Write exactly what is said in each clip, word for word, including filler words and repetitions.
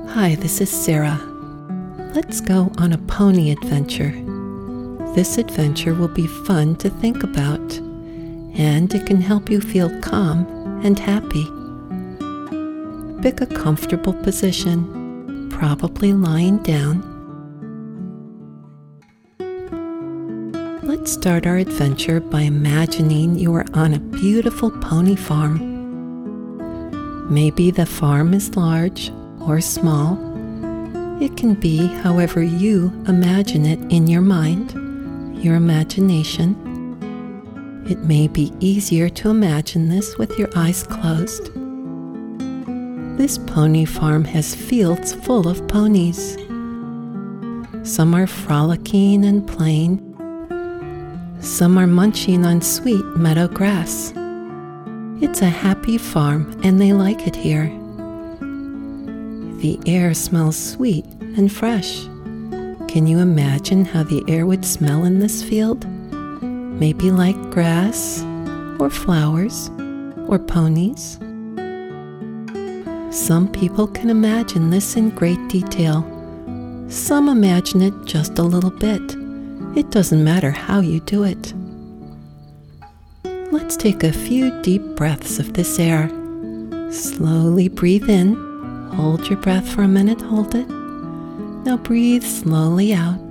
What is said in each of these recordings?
Hi, this is Sarah. Let's go on a pony adventure. This adventure will be fun to think about, and it can help you feel calm and happy. Pick a comfortable position, probably lying down. Let's start our adventure by imagining you are on a beautiful pony farm. Maybe the farm is large or small. It can be however you imagine it in your mind, your imagination. It may be easier to imagine this with your eyes closed. This pony farm has fields full of ponies. Some are frolicking and playing. Some are munching on sweet meadow grass. It's a happy farm and they like it here. The air smells sweet and fresh. Can you imagine how the air would smell in this field? Maybe like grass, or flowers, or ponies. Some people can imagine this in great detail. Some imagine it just a little bit. It doesn't matter how you do it. Let's take a few deep breaths of this air. Slowly breathe in. Hold your breath for a minute. Hold it. Now breathe slowly out.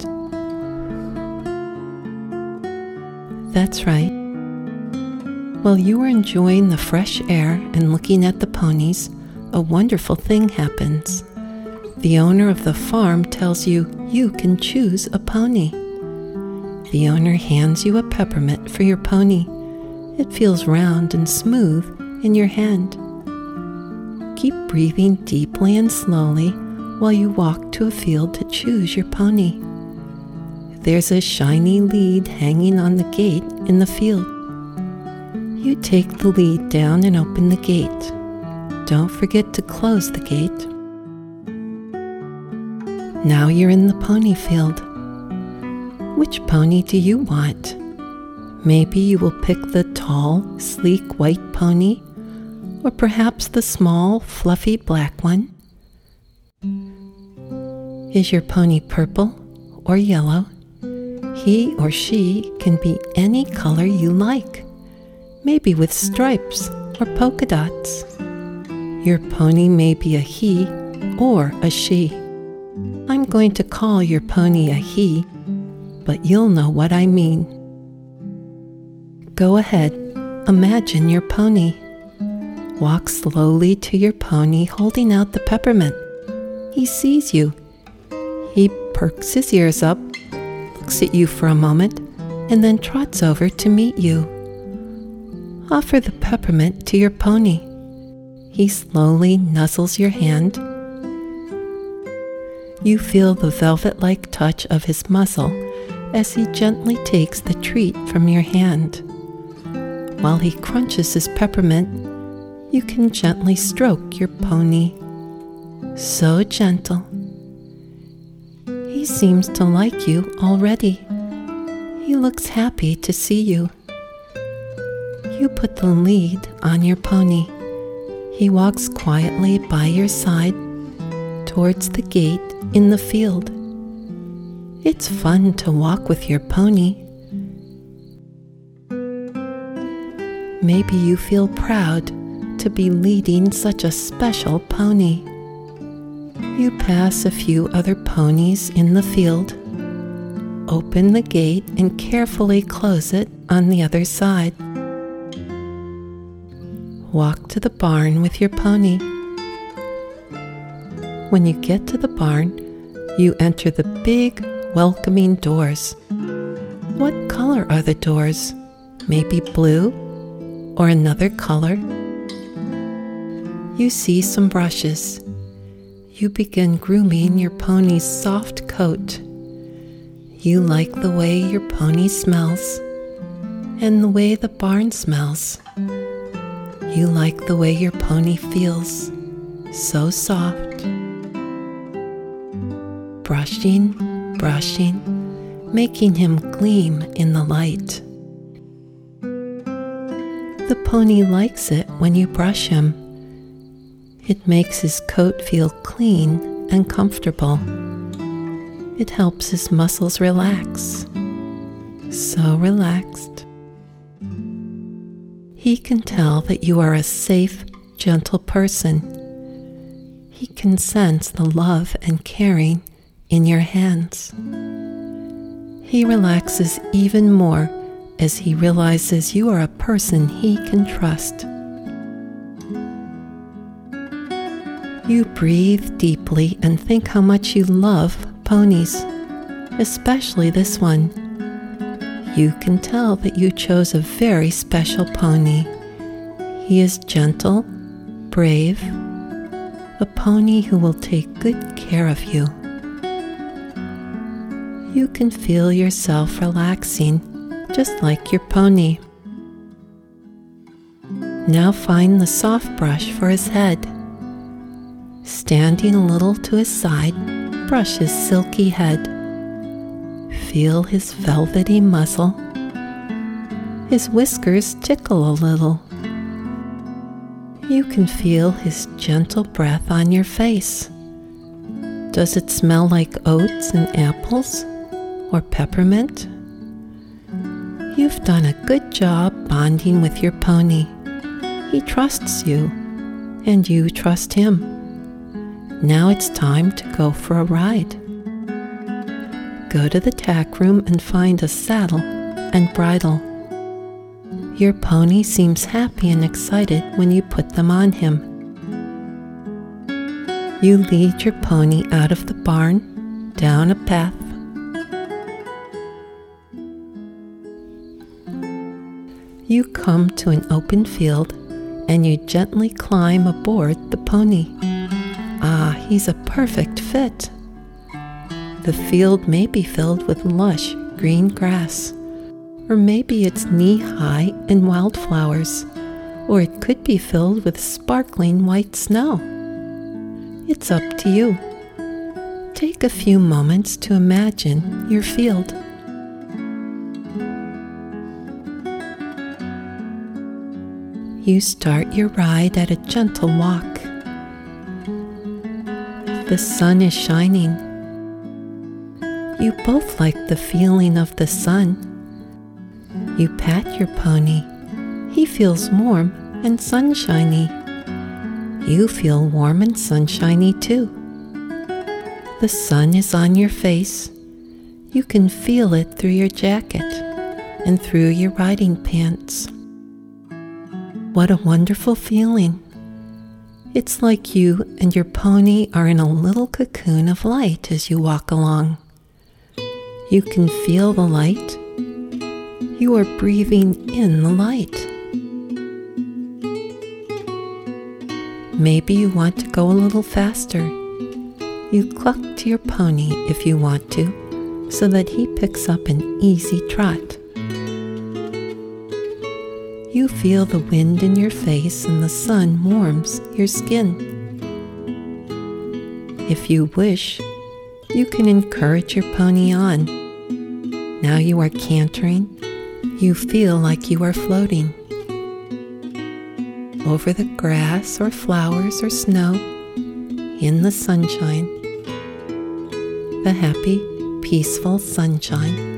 That's right. While you are enjoying the fresh air and looking at the ponies, a wonderful thing happens. The owner of the farm tells you you can choose a pony. The owner hands you a peppermint for your pony. It feels round and smooth in your hand. Keep breathing deeply and slowly while you walk to a field to choose your pony. There's a shiny lead hanging on the gate in the field. You take the lead down and open the gate. Don't forget to close the gate. Now you're in the pony field. Which pony do you want? Maybe you will pick the tall, sleek white pony, or perhaps the small, fluffy black one. Is your pony purple or yellow? He or she can be any color you like, maybe with stripes or polka dots. Your pony may be a he or a she. I'm going to call your pony a he, but you'll know what I mean. Go ahead, imagine your pony. Walk slowly to your pony holding out the peppermint. He sees you. He perks his ears up, looks at you for a moment, and then trots over to meet you. Offer the peppermint to your pony. He slowly nuzzles your hand. You feel the velvet-like touch of his muzzle as he gently takes the treat from your hand. While he crunches his peppermint, you can gently stroke your pony. So gentle. He seems to like you already. He looks happy to see you. You put the lead on your pony. He walks quietly by your side towards the gate in the field. It's fun to walk with your pony. Maybe you feel proud to be leading such a special pony. You pass a few other ponies in the field. Open the gate and carefully close it on the other side. Walk to the barn with your pony. When you get to the barn, you enter the big, welcoming doors. What color are the doors? Maybe blue or another color? You see some brushes. You begin grooming your pony's soft coat. You like the way your pony smells and the way the barn smells. You like the way your pony feels, so soft. Brushing, brushing, making him gleam in the light. The pony likes it when you brush him. It makes his coat feel clean and comfortable. It helps his muscles relax. So relaxed. He can tell that you are a safe, gentle person. He can sense the love and caring in your hands. He relaxes even more as he realizes you are a person he can trust. You breathe deeply and think how much you love ponies, especially this one. You can tell that you chose a very special pony. He is gentle, brave, a pony who will take good care of you. You can feel yourself relaxing, just like your pony. Now find the soft brush for his head. Standing a little to his side, brush his silky head. Feel his velvety muzzle. His whiskers tickle a little. You can feel his gentle breath on your face. Does it smell like oats and apples or peppermint? You've done a good job bonding with your pony. He trusts you, and you trust him. Now it's time to go for a ride. Go to the tack room and find a saddle and bridle. Your pony seems happy and excited when you put them on him. You lead your pony out of the barn, down a path. You come to an open field and you gently climb aboard the pony. Ah, he's a perfect fit. The field may be filled with lush green grass, or maybe it's knee-high in wildflowers, or it could be filled with sparkling white snow. It's up to you. Take a few moments to imagine your field. You start your ride at a gentle walk. The sun is shining. You both like the feeling of the sun. You pat your pony. He feels warm and sunshiny. You feel warm and sunshiny too. The sun is on your face. You can feel it through your jacket and through your riding pants. What a wonderful feeling. It's like you and your pony are in a little cocoon of light as you walk along. You can feel the light. You are breathing in the light. Maybe you want to go a little faster. You cluck to your pony if you want to, so that he picks up an easy trot. You feel the wind in your face and the sun warms your skin. If you wish, you can encourage your pony on. Now you are cantering. You feel like you are floating over the grass or flowers or snow, in the sunshine, the happy, peaceful sunshine.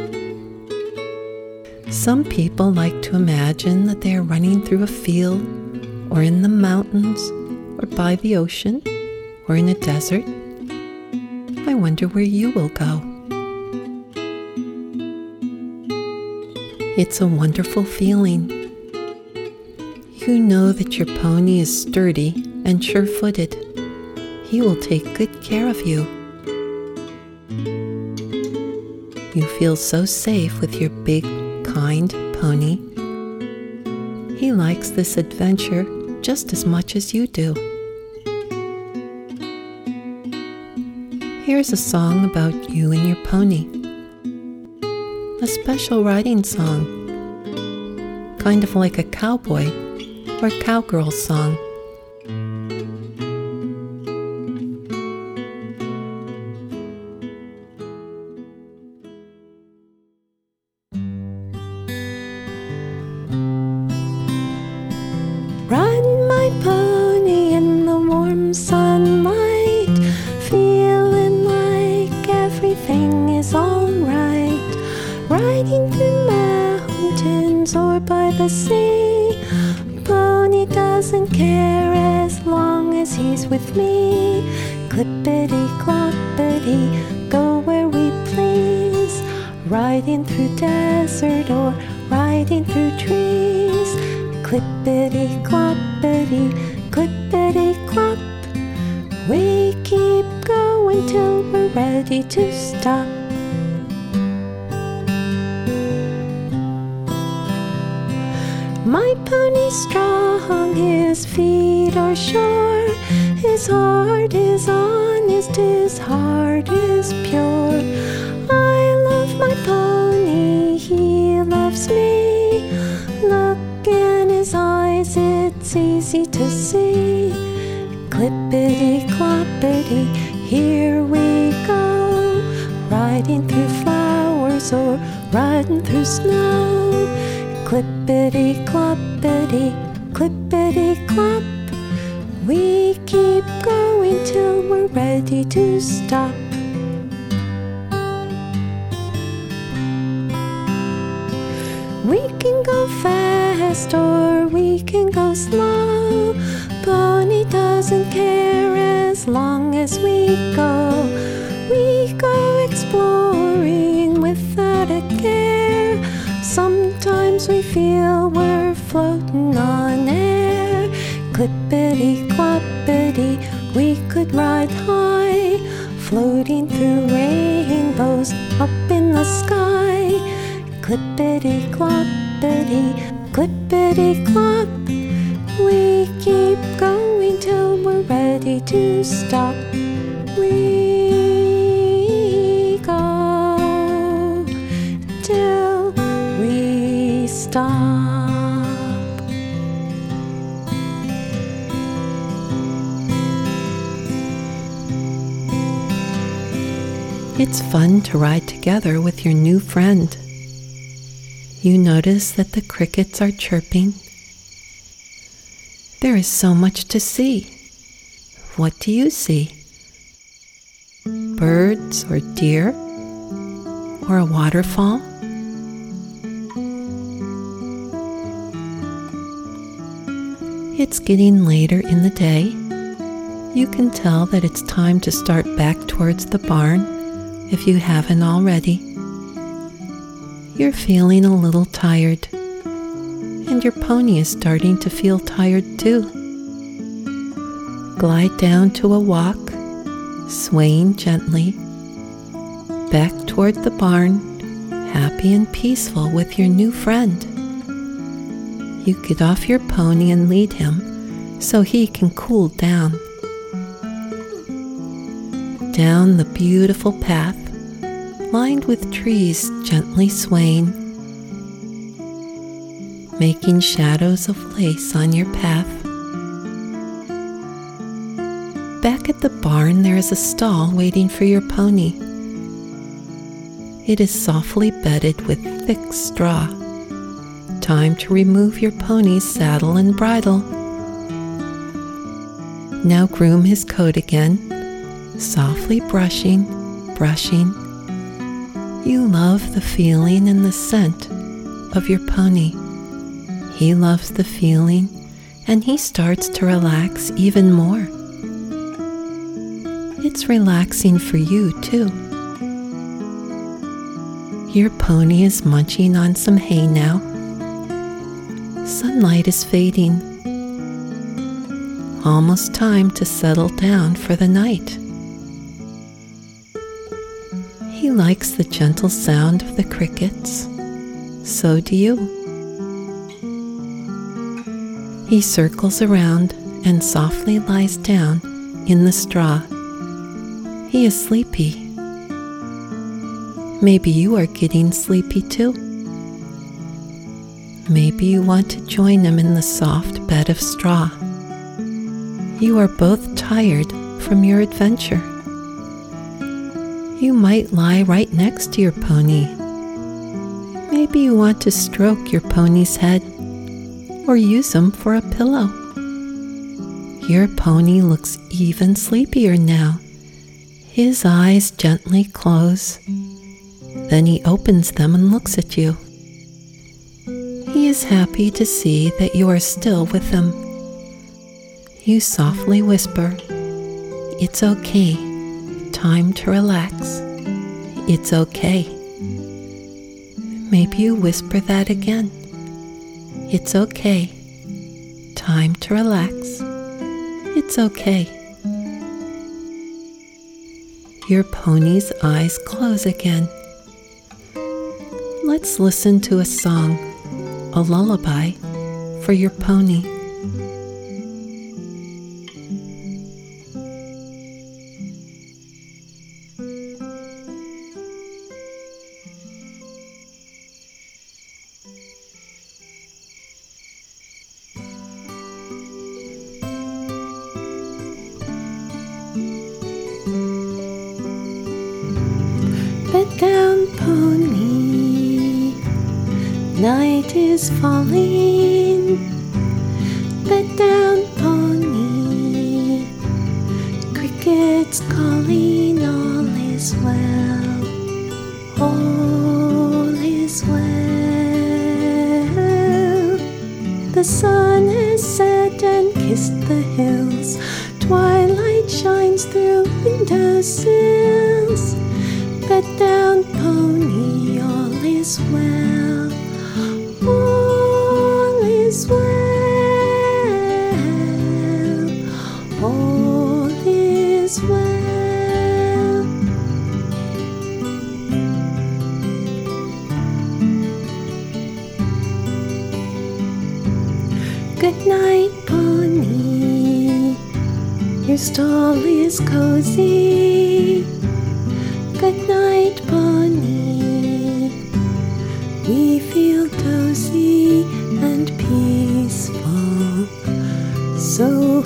Some people like to imagine that they are running through a field, or in the mountains, or by the ocean, or in a desert. I wonder where you will go. It's a wonderful feeling. You know that your pony is sturdy and sure-footed. He will take good care of you. You feel so safe with your big, kind pony. He likes this adventure just as much as you do. Here's a song about you and your pony. A special riding song, kind of like a cowboy or cowgirl song. Ride my pony in the warm sunlight, doesn't care as long as he's with me. Clippity-cloppity, go where we please, riding through desert or riding through trees. Clippity-cloppity, clippity-clop, we keep going till we're ready to stop. My pony's strong, his feet are sure, his heart is honest, his heart is pure. I love my pony, he loves me. Look in his eyes, it's easy to see. Clippity-cloppity, here we go, riding through flowers or riding through snow. Clippity-cloppity, clippity-clop, we keep going till we're ready to stop. We can go fast or we can go slow, pony doesn't care as long as we go. We go exploring without a care, sometimes we feel we're floating on air. Clippity-cloppity, we could ride high, floating through rainbows up in the sky. Clippity-cloppity, clippity-clop, we keep going till we're ready to stop. We go till we stop. It's fun to ride together with your new friend. You notice that the crickets are chirping. There is so much to see. What do you see? Birds or deer? Or a waterfall? It's getting later in the day. You can tell that it's time to start back towards the barn if you haven't already. You're feeling a little tired, and your pony is starting to feel tired too. Glide down to a walk, swaying gently, back toward the barn, happy and peaceful with your new friend. You get off your pony and lead him so he can cool down. Down the beautiful path, lined with trees gently swaying, making shadows of lace on your path. Back at the barn, there is a stall waiting for your pony. It is softly bedded with thick straw. Time to remove your pony's saddle and bridle. Now groom his coat again, softly brushing, brushing. You love the feeling and the scent of your pony. He loves the feeling, and he starts to relax even more. It's relaxing for you, too. Your pony is munching on some hay now. Sunlight is fading. Almost time to settle down for the night. He likes the gentle sound of the crickets. So do you. He circles around and softly lies down in the straw. He is sleepy. Maybe you are getting sleepy too. Maybe you want to join him in the soft bed of straw. You are both tired from your adventure. You might lie right next to your pony. Maybe you want to stroke your pony's head or use him for a pillow. Your pony looks even sleepier now. His eyes gently close. Then he opens them and looks at you. He is happy to see that you are still with him. You softly whisper, "It's okay. Time to relax. It's okay." Maybe you whisper that again. "It's okay. Time to relax. It's okay." Your pony's eyes close again. Let's listen to a song, a lullaby for your pony. Bed down, pony, night is falling. Bed down, pony, crickets calling. All is well, all is well. The sun has set and kissed the hills. Twilight shines through window sills. Bed down, pony, all is well, all is well, all is well. Good night, pony, your stall is cozy. Good night, pony, we feel dozy and peaceful, so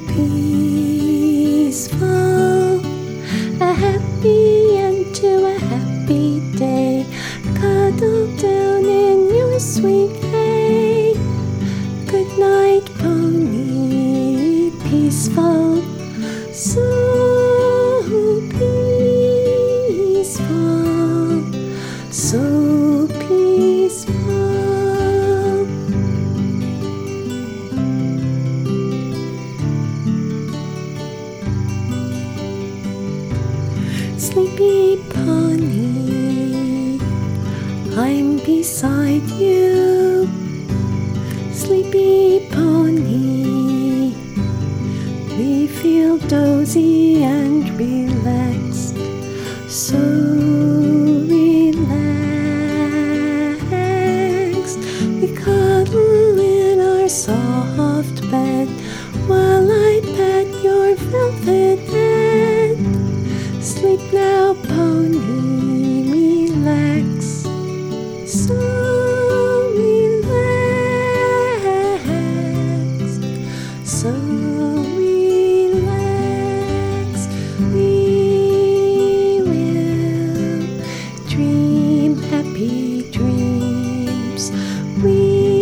peaceful. A happy end to a happy day, cuddle down in your sweet hay. Good night, pony, peaceful, so peaceful. So peaceful. Sleepy pony, I'm beside you. Sleepy pony, we feel dozy and relaxed, so relaxed. We cuddle in our soft bed while I pat your velvet head. Sleep now, pony, relax, so relaxed, so relaxed. We will dream happy dreams. We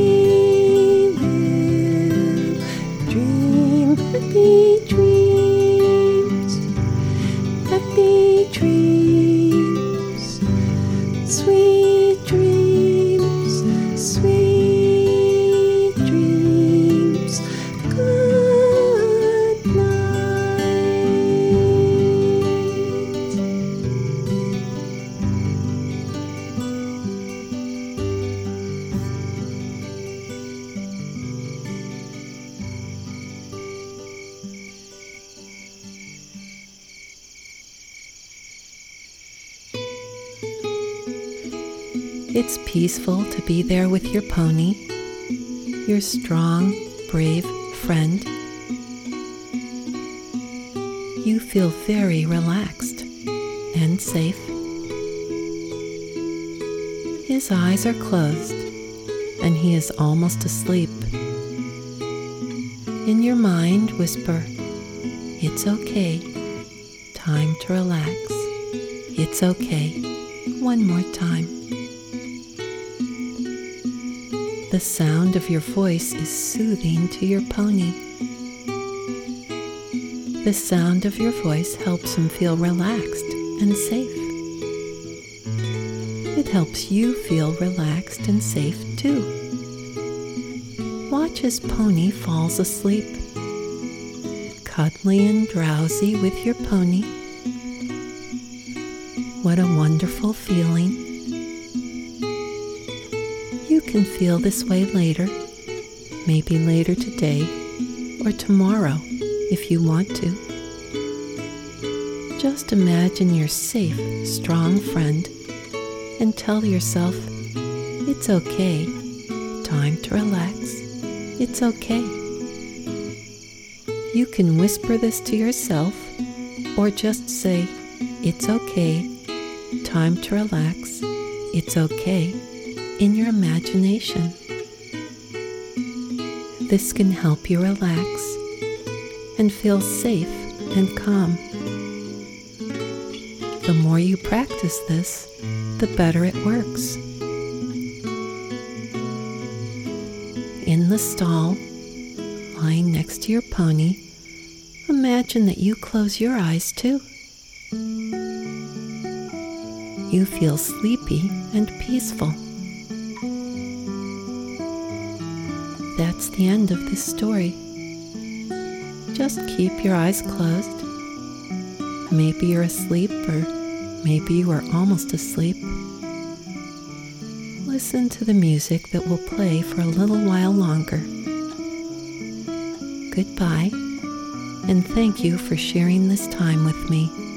will dream happy dreams, happy dreams, sweet dreams, sweet dreams. Good night. It's peaceful to be there with your pony, your strong, brave friend. You feel very relaxed and safe. His eyes are closed and he is almost asleep. In your mind, whisper, "It's okay. Time to relax. It's okay." One more time. The sound of your voice is soothing to your pony. The sound of your voice helps him feel relaxed and safe. It helps you feel relaxed and safe too. Watch as Pony falls asleep. cuddly and drowsy with your pony. What a wonderful feeling. You can feel this way later, maybe later today or tomorrow if you want to. Just imagine your safe, strong friend and tell yourself, it's okay, time to relax, it's okay. You can whisper this to yourself or just say, it's okay, time to relax, it's okay, in your imagination. This can help you relax and feel safe and calm. The more you practice this, the better it works. In the stall, lying next to your pony, imagine that you close your eyes too. You feel sleepy and peaceful. That's the end of this story. Just keep your eyes closed. Maybe you're asleep, or maybe you are almost asleep. Listen to the music that will play for a little while longer. Goodbye, and thank you for sharing this time with me.